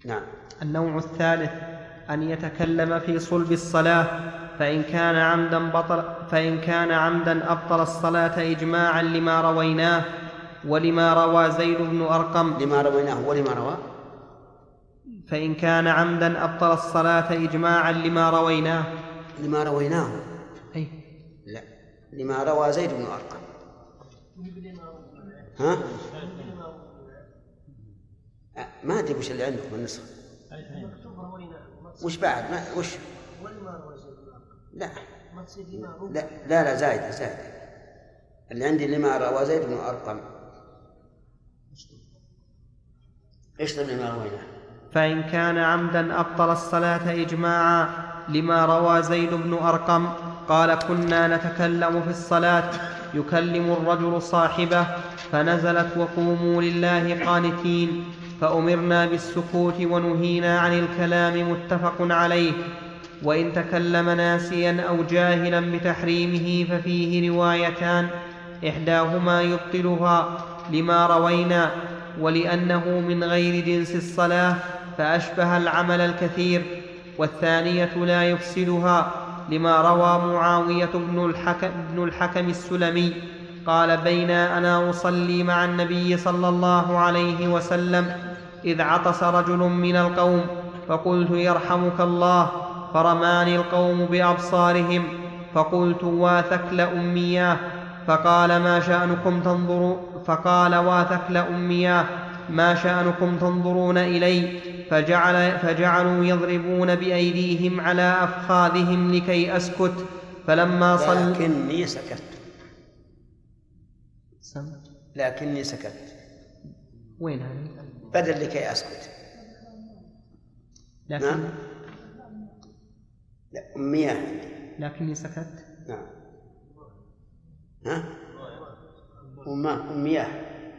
نعم. النوع الثالث أن يتكلم في صلب الصلاة، فإن كان عمدا أبطل الصلاة إجماعا لما رويناه ولما روى زيد بن أرقم. لما رويناه ولما روى. فإن كان عمدا أبطل الصلاة إجماعا لما رويناه. لما رويناه. أي لا، لما روى زيد بن أرقم. ها؟ ما أدري وش اللي عندكم النسخة. وش بعد؟ وش؟ لا لا لا، زايد اللي عندي لما روى زيد بن أرقم. اشطب لما رويناه. فإن كان عمدا أبطل الصلاة إجماعا لما روى زيد بن أرقم. قال: كنا نتكلم في الصلاة يكلم الرجل صاحبه، فنزلت: وقوموا لله قانتين، فأمرنا بالسكوت ونهينا عن الكلام، متفق عليه. وإن تكلم ناسيا أو جاهلا بتحريمه ففيه روايتان، إحداهما يبطلها لما روينا ولأنه من غير جنس الصلاة فأشبه العمل الكثير، والثانية لا يفسدها لما روى معاوية بن الحكم السلمي قال: بين أنا أصلي مع النبي صلى الله عليه وسلم إذ عطس رجل من القوم، فقلت: يرحمك الله، فرماني القوم بأبصارهم، فقلت: واثكل أمياه، فقال: واثكل أمياه، ما شأنكم تنظرون إلي؟ فجعلوا يضربون بأيديهم على أفخاذهم لكي أسكت، فلما صلى. لكني سكت. وين هذا؟ بدل لكي أسكت. لكن نعم. لا، أمياه. لكني سكت. نعم. ها؟ أمياه.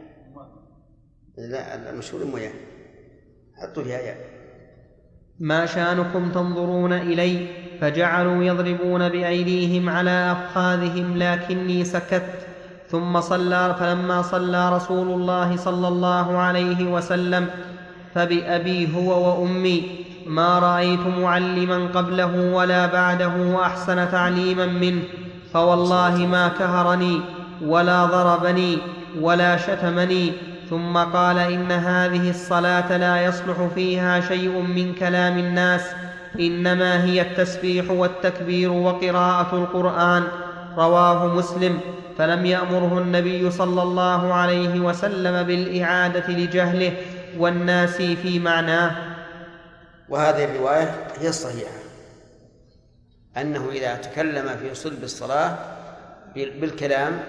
لا، المشهور أمياه، حطوا فيها ياء. ما شأنكم تنظرون إلي؟ فجعلوا يضربون بأيديهم على أفخاذهم لكني سكت. فلما صلى رسول الله صلى الله عليه وسلم فبأبي هو وأمي ما رأيت معلما قبله ولا بعده أحسن تعليما منه، فوالله ما كهرني ولا ضربني ولا شتمني. ثم قال: إن هذه الصلاة لا يصلح فيها شيء من كلام الناس، إنما هي التسبيح والتكبير وقراءة القرآن. رواه مسلم. فلم يأمره النبي صلى الله عليه وسلم بالإعادة لجهله والناس في معناه. وهذه الرواية هي الصحيحة، أنه إذا تكلم في صلب الصلاة بالكلام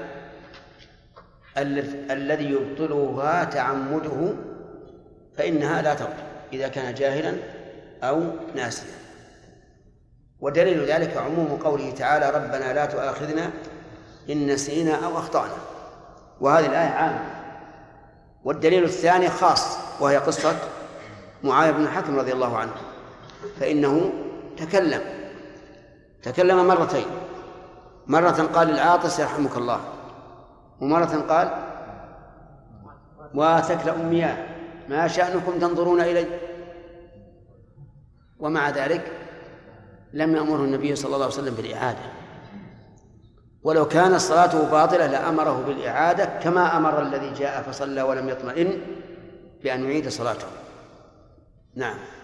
الذي يبطلها تعمده فإنها لا تبطل إذا كان جاهلا أو ناسيا. ودليل ذلك عموم قوله تعالى: ربنا لا تؤاخذنا إن نسينا أو أخطأنا، وهذه الآية عامة. والدليل الثاني خاص، وهي قصة معاوية بن الحكم رضي الله عنه، فإنه تكلم مرتين، مرة قال للعاطس: يرحمك الله، ومرة قال: واثكل أمياه، ما شأنكم تنظرون إلي؟ ومع ذلك لم يأمره النبي صلى الله عليه وسلم بالإعادة، ولو كان صلاته باطلة لأمره بالإعادة، كما أمر الذي جاء فصلى ولم يطمئن بأن يعيد صلاته. نعم.